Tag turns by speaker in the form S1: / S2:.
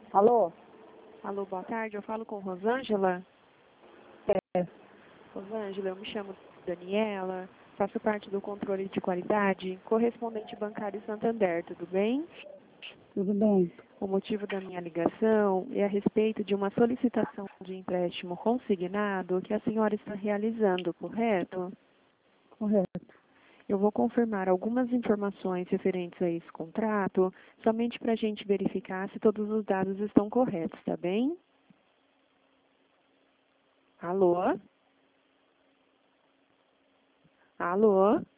S1: Alô?
S2: Alô, boa tarde. Eu falo com Rosângela.
S1: É,
S2: Rosângela, eu me chamo Daniela, faço parte do controle de qualidade, correspondente bancário Santander, tudo bem?
S1: tudo bem?
S2: O motivo da minha ligação é a respeito de uma solicitação de empréstimo consignado que a senhora está realizando, correto?
S1: Correto.
S2: Eu vou confirmar algumas informações referentes a esse contrato, somente para a gente verificar se todos os dados estão corretos, tá bem? Alô? Alô?